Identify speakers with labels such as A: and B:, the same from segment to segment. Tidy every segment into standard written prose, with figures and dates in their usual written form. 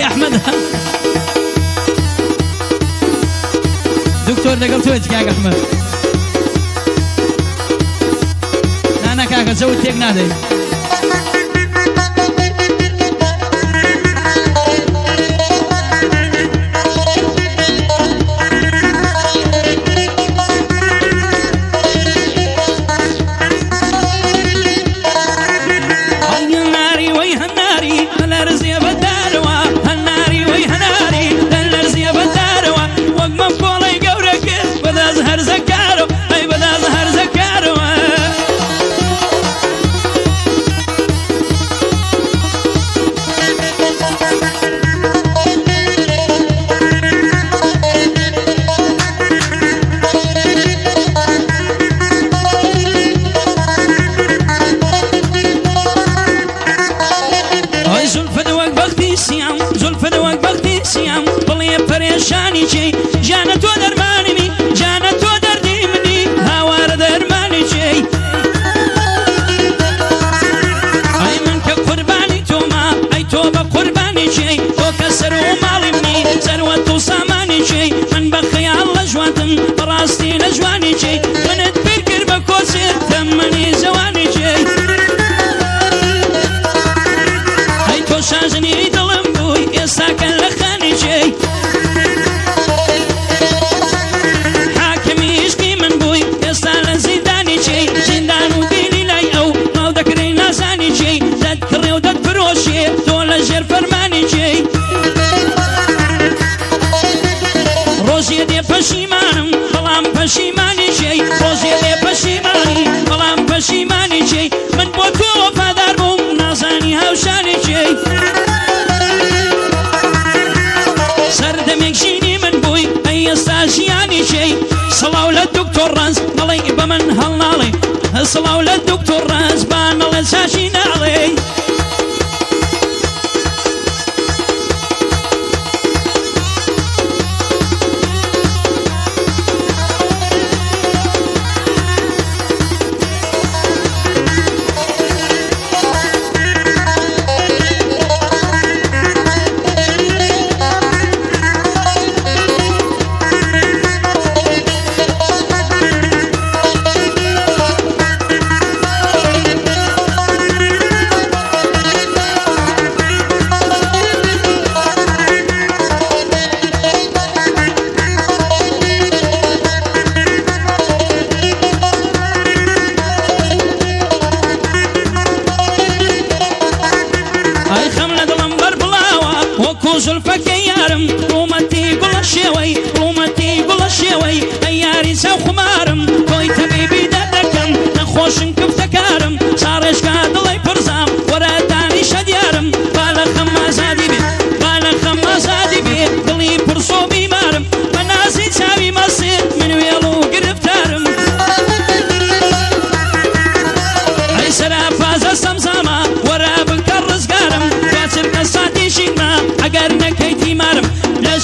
A: كاكي أحمد دكتور لقلتوش كاك أحمد أنا كاكا زود تيك نادي
B: پریشانی چی جان تو درمانی می جان تو دردی منی هوار درمانی چی ای من که قربانی تو ما ای تو با قربانی چی تو کسر و مالی منی ثروت و سامانی چی من بخیال لجواتم براستی لجوانی چی منت بکر بکوسر تمنی زوانی چی ای تو شاجنی دلم بوی استاکن لخانی چی پشیمانم بلام پشیمانی چی روزی پشیمانی بلام پشیمانی چی من با تو وفادار بوم نازانی هاوشانی چی سردمک جینی من بوی ای استاجیانی چی صلاو للدكتور راز نڵێ بە من هەڵناڵێ صلاو للدكتور راز با نڵێ چاشی ناڵێ زلفك يارم رومتي قول الشوي رومتي قول الشوي ياري سو خمارم توي تبيبي ددكم نخوش كفتكارم صارش قاد الله يبرزام ورا داني شديارم بالا خمازادي بي بالا خمازادي بي قلي برسو بيمارم بنازي تساوي مصير من ويلو قرفتارم اي سرا فاز سمزاما ورا بكر رزقارم كاتر قصاتي شيما اگر نكيتي مارم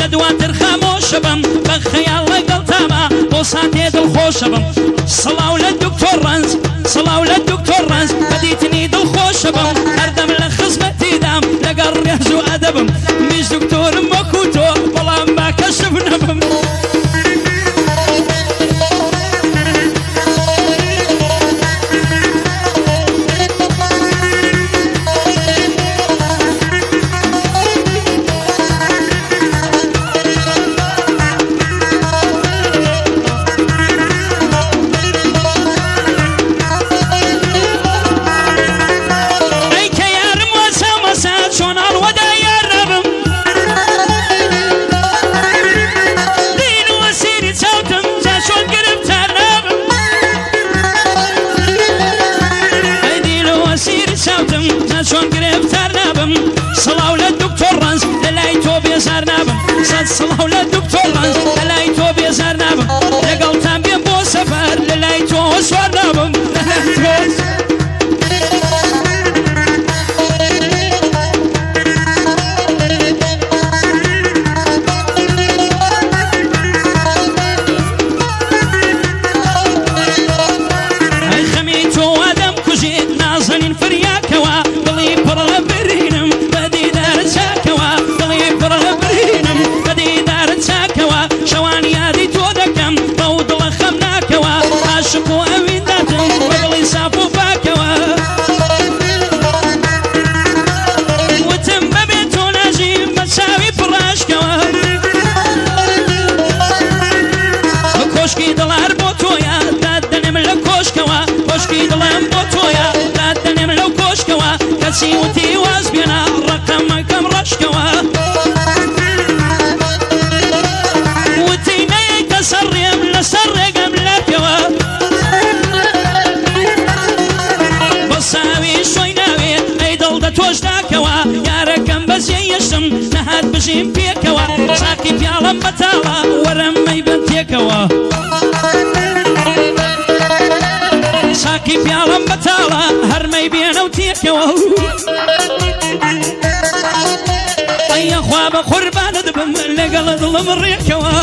B: لدواتر خاموش بم بخيال لقلتاما بوساتي دلخوش بم صلاو للدكتور رنز صلاو للدكتور رنز بديتني دلخوش بم هردم لخزمتي دام لقر يهزو أدبم مش دكتور مكوتو بلا ما كشفنا بم شون قريبتار نابم صلاو للدكتور رنز للايتو بيزار نابم صلاو للدكتور رنز للايتو بيزار نابم لقلتان بين بو سفر للايتو سوار نابم هاي خميتو ادم كجيت نازنين فرياكوا شكو أمين داتم وقلي صافو باكوا وتم ببيتو ناجيم بتساوي فراشكوا كوشكي دلار بوتويا دادنم لكوشكوا كوشكي دلار بوتويا دادنم لكوشكوا كسي وتي وازبينا رقم كم رشكوا وتينا يتسرم لسرقم لكوا توش داكوا يا ركم بس يشم نهات بجيم بيكوا ساكي بيالم بتالا ورم يبنتيكوا ساكي بيالم بتالا هرمي بينو تيكوا اي خواب قربان دبم لقل ظلم الريكوا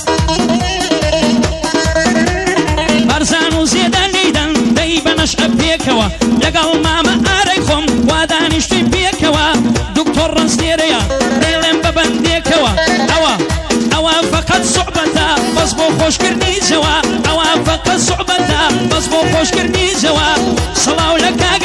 B: برزانو زيدا ليدن دايبا نشقب بيكوا لقل ماما اريخم وادانشتي بيكوا دكتور رنستيريا ديلم ببنديكوا اوا فقط صعبتا بس بو خوش كرني زوا اوا فقط صعبتا بس بو خوش كرني زوا صلاو لك